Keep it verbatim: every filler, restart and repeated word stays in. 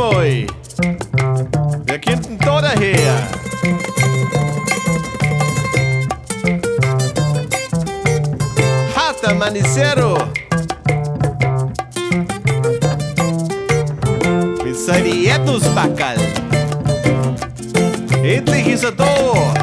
moi. Wer kommt denn da daher? Hata Manicero. Mit seinem Erdnussbackerl. Endlich ist er da.